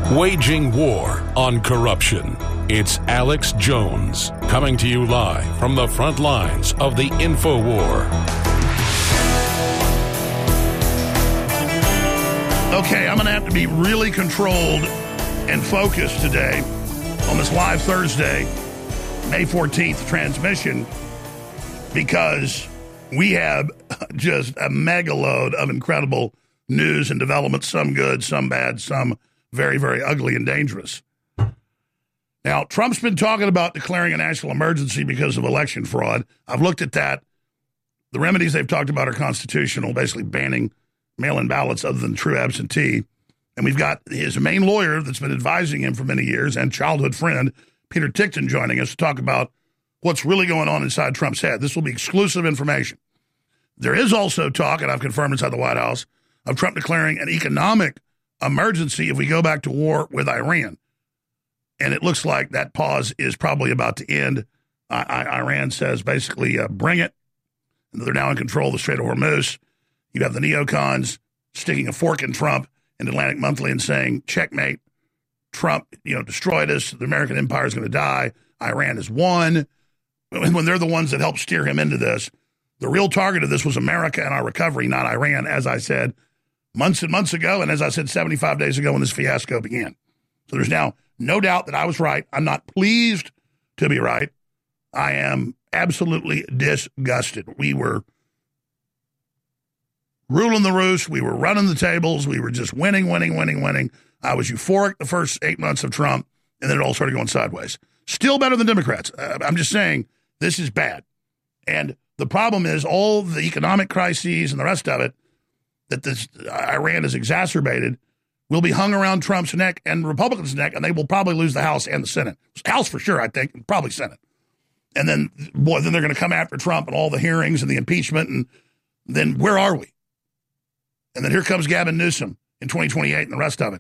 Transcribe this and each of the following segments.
Waging war on corruption. It's Alex Jones coming to you live from the front lines of the InfoWar. Okay, I'm going to have to be really controlled and focused today on this live Thursday, May 14th transmission, because we have just a mega load of incredible news and developments, some good, some bad, some very, very ugly and dangerous. Now, Trump's been talking about declaring a national emergency because of election fraud. I've looked at that. The remedies they've talked about are constitutional, basically banning mail-in ballots other than true absentee. And we've got his main lawyer that's been advising him for many years and childhood friend, Peter Tickton, joining us to talk about what's really going on inside Trump's head. This will be exclusive information. There is also talk, and I've confirmed inside the White House, of Trump declaring an economic emergency if we go back to war with Iran. And it looks like that pause is probably about to end. Iran says basically bring it. And they're now in control of the Strait of Hormuz. You have the neocons sticking a fork in Trump in Atlantic Monthly and saying, checkmate, Trump, destroyed us. The American empire is going to die. Iran has won. When they're the ones that helped steer him into this, the real target of this was America and our recovery, not Iran, as I said months and months ago, and as I said 75 days ago when this fiasco began. So there's now no doubt that I was right. I'm not pleased to be right. I am absolutely disgusted. We were ruling the roost. We were running the tables. We were just winning. I was euphoric the first 8 months of Trump, and then it all started going sideways. Still better than Democrats. I'm just saying this is bad. And the problem is all the economic crises and the rest of it that this Iran has exacerbated will be hung around Trump's neck and Republicans' neck, and they will probably lose the House and the Senate. House for sure, I think, and probably Senate. And then, then they're going to come after Trump and all the hearings and the impeachment, and then where are we? And then here comes Gavin Newsom in 2028 and the rest of it.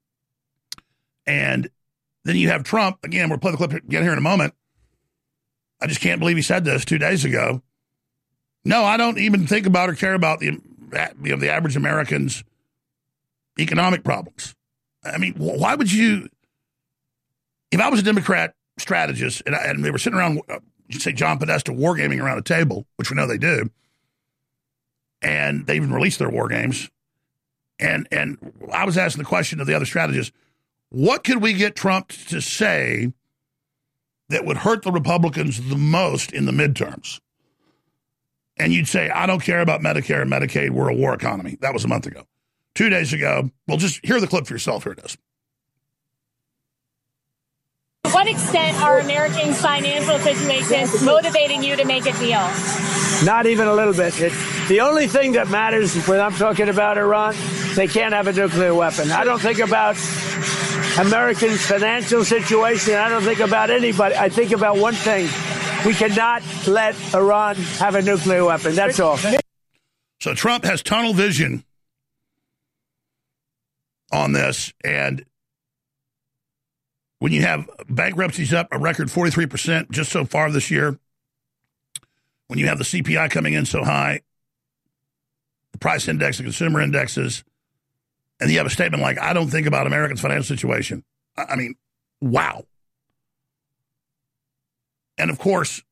And then you have Trump, again, we'll play the clip again here in a moment. I just can't believe he said this 2 days ago. No, I don't even think about or care about the average American's economic problems. I mean, why would you, if I was a Democrat strategist and they were sitting around, say John Podesta wargaming around a table, which we know they do, and they even released their war games, and I was asking the question of the other strategists, what could we get Trump to say that would hurt the Republicans the most in the midterms? And you'd say, I don't care about Medicare and Medicaid. We're a war economy. That was a month ago. 2 days ago, well, just hear the clip for yourself. Here it is. To what extent are Americans' financial situations motivating you to make a deal? Not even a little bit. The only thing that matters when I'm talking about Iran, they can't have a nuclear weapon. I don't think about Americans' financial situation. I don't think about anybody. I think about one thing. We cannot let Iran have a nuclear weapon. That's all. So Trump has tunnel vision on this. And when you have bankruptcies up a record 43% just so far this year, when you have the CPI coming in so high, the price index, the consumer indexes, and you have a statement like, I don't think about Americans' financial situation. I mean, wow. And of course,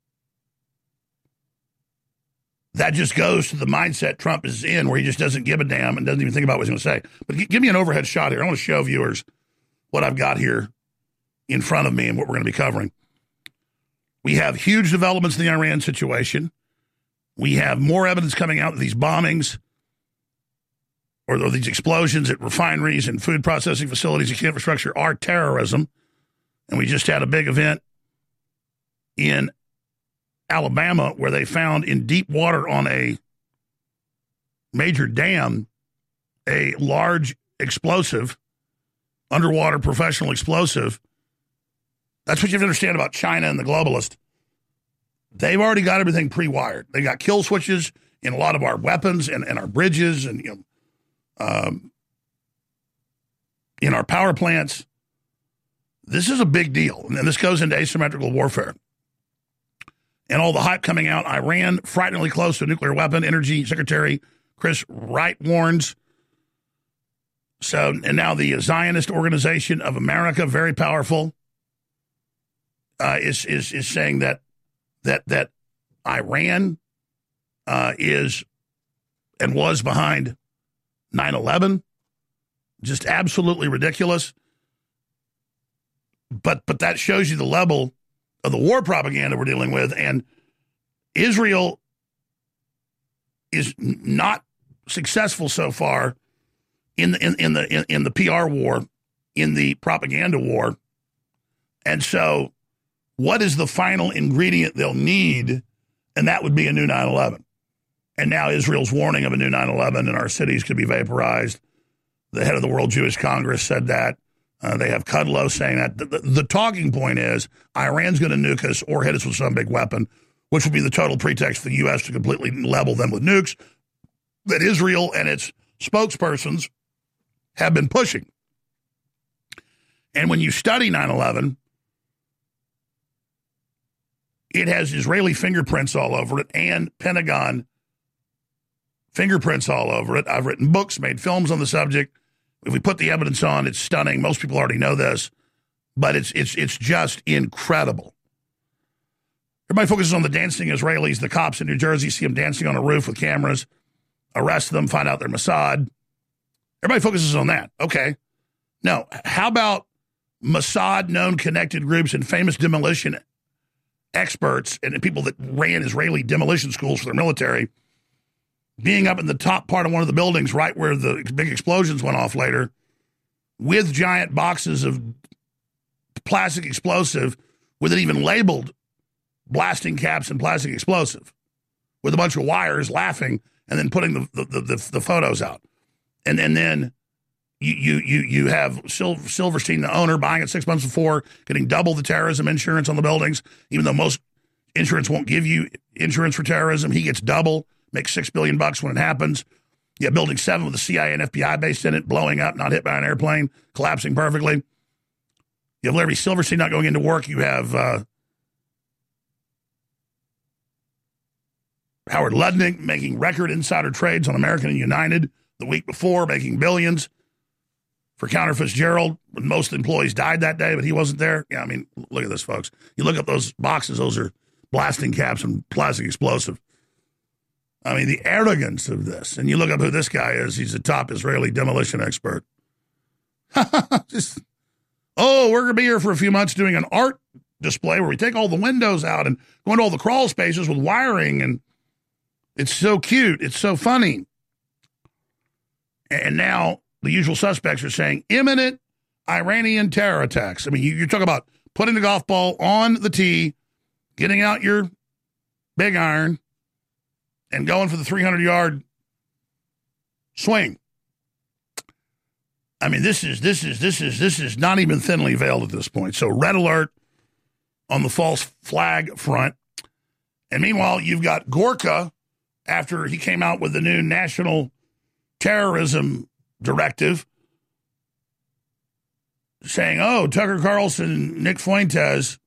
that just goes to the mindset Trump is in, where he just doesn't give a damn and doesn't even think about what he's going to say. But give me an overhead shot here. I want to show viewers what I've got here in front of me and what we're going to be covering. We have huge developments in the Iran situation. We have more evidence coming out that these bombings or these explosions at refineries and food processing facilities and key infrastructure are terrorism. And we just had a big event in Alabama where they found in deep water on a major dam a large explosive, underwater professional explosive. That's what you have to understand about China and the globalists. They've already got everything pre-wired. They got kill switches in a lot of our weapons and our bridges and in our power plants. This is a big deal, and this goes into asymmetrical warfare. And all the hype coming out, Iran frighteningly close to a nuclear weapon. Energy Secretary Chris Wright warns So, and now the Zionist Organization of America, very powerful, is saying that Iran is and was behind 9/11. Just absolutely ridiculous. But that shows you the level of the war propaganda we're dealing with, and Israel is not successful so far in the PR war, in the propaganda war. And so what is the final ingredient they'll need? And that would be a new 9/11. And now Israel's warning of a new 9/11 and our cities could be vaporized. The head of the World Jewish Congress said that. They have Kudlow saying that. The talking point is Iran's going to nuke us or hit us with some big weapon, which would be the total pretext for the U.S. to completely level them with nukes that Israel and its spokespersons have been pushing. And when you study 9/11, it has Israeli fingerprints all over it and Pentagon fingerprints all over it. I've written books, made films on the subject. If we put the evidence on, it's stunning. Most people already know this, but it's just incredible. Everybody focuses on the dancing Israelis, the cops in New Jersey, see them dancing on a roof with cameras, arrest them, find out they're Mossad. Everybody focuses on that. Okay. No, how about Mossad, known connected groups, and famous demolition experts and people that ran Israeli demolition schools for their military being up in the top part of one of the buildings right where the big explosions went off later with giant boxes of plastic explosive with it even labeled blasting caps and plastic explosive with a bunch of wires laughing and then putting the photos out. And then you have Silverstein, the owner, buying it 6 months before, getting double the terrorism insurance on the buildings, even though most insurance won't give you insurance for terrorism. He gets double, makes $6 billion when it happens. You have Building 7 with the CIA and FBI based in it, blowing up, not hit by an airplane, collapsing perfectly. You have Larry Silverstein not going into work. You have Howard Lutnick making record insider trades on American and United the week before, making billions. For Counter Fitzgerald, when most employees died that day, but he wasn't there. Yeah, I mean, look at this, folks. You look up those boxes, those are blasting caps and plastic explosive. I mean, the arrogance of this. And you look up who this guy is. He's a top Israeli demolition expert. We're going to be here for a few months doing an art display where we take all the windows out and go into all the crawl spaces with wiring. And it's so cute. It's so funny. And now the usual suspects are saying imminent Iranian terror attacks. I mean, you're talking about putting the golf ball on the tee, getting out your big iron, and going for the 300-yard swing. I mean, this is not even thinly veiled at this point. So red alert on the false flag front. And meanwhile, you've got Gorka, after he came out with the new national terrorism directive, saying, Tucker Carlson and Nick Fuentes,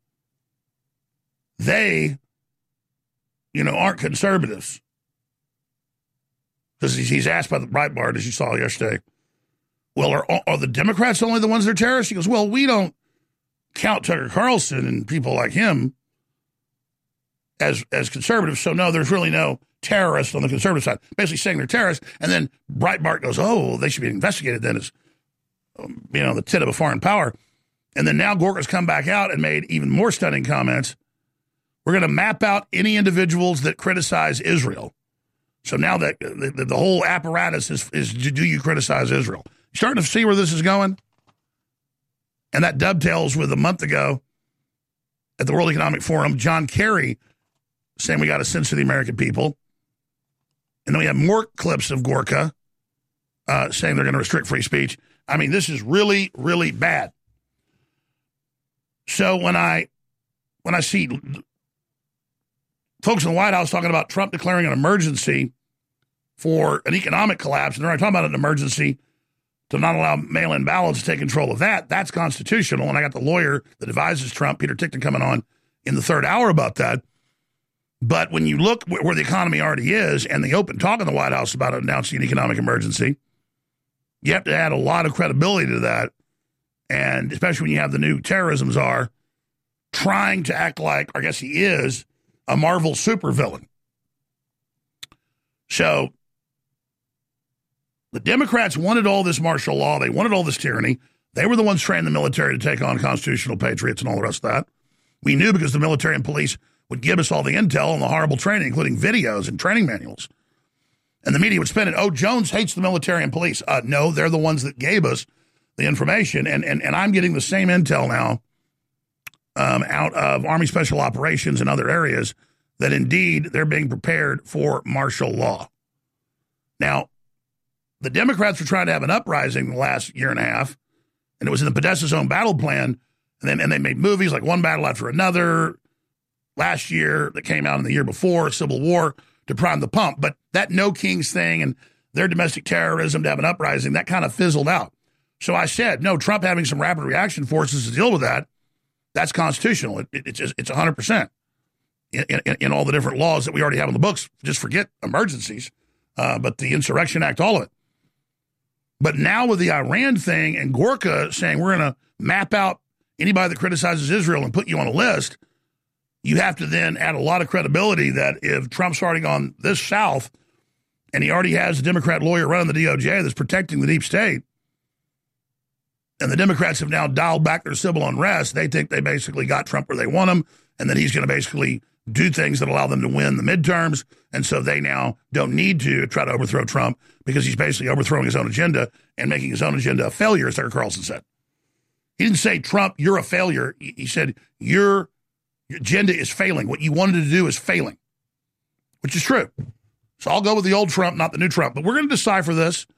they, aren't conservatives. Because he's asked by the Breitbart, as you saw yesterday, well, are the Democrats only the ones that are terrorists? He goes, well, we don't count Tucker Carlson and people like him as conservatives, so no, there's really no terrorists on the conservative side, basically saying they're terrorists. And then Breitbart goes, they should be investigated then as, the tit of a foreign power. And then now Gorka's come back out and made even more stunning comments. We're going to map out any individuals that criticize Israel. So now that the whole apparatus is do you criticize Israel? You starting to see where this is going? And that dovetails with a month ago at the World Economic Forum, John Kerry saying we got to censor the American people. And then we have more clips of Gorka saying they're going to restrict free speech. I mean, this is really, really bad. So when I see folks in the White House talking about Trump declaring an emergency for an economic collapse, and they're not talking about an emergency to not allow mail-in ballots to take control of that, that's constitutional. And I got the lawyer that advises Trump, Peter Tickton, coming on in the third hour about that. But when you look where the economy already is and the open talk in the White House about announcing an economic emergency, You have to add a lot of credibility to that, and especially when you have the new terrorism czar trying to act like, I guess he is, a Marvel supervillain. So the Democrats wanted all this martial law. They wanted all this tyranny. They were the ones training the military to take on constitutional patriots and all the rest of that. We knew because the military and police would give us all the intel and the horrible training, including videos and training manuals. And the media would spin it, oh, Jones hates the military and police. No, they're the ones that gave us the information. And I'm getting the same intel now out of Army Special Operations and other areas that indeed they're being prepared for martial law. Now, the Democrats were trying to have an uprising the last year and a half, and it was in the Podesta Zone battle plan, and they made movies like One Battle After Another last year that came out in the year before, Civil War, to prime the pump. But that No Kings thing and their domestic terrorism to have an uprising, that kind of fizzled out. So I said, no, Trump having some rapid reaction forces to deal with that, that's constitutional. It's 100% in all the different laws that we already have in the books. Just forget emergencies, but the Insurrection Act, all of it. But now with the Iran thing and Gorka saying we're going to map out anybody that criticizes Israel and put you on a list, you have to then add a lot of credibility that if Trump's starting on this South and he already has a Democrat lawyer running the DOJ that's protecting the deep state, and the Democrats have now dialed back their civil unrest, they think they basically got Trump where they want him, and that he's going to basically do things that allow them to win the midterms. And so they now don't need to try to overthrow Trump because he's basically overthrowing his own agenda and making his own agenda a failure, as Tucker Carlson said. He didn't say, Trump, you're a failure. He said, your agenda is failing. What you wanted to do is failing, which is true. So I'll go with the old Trump, not the new Trump. But we're going to decipher this.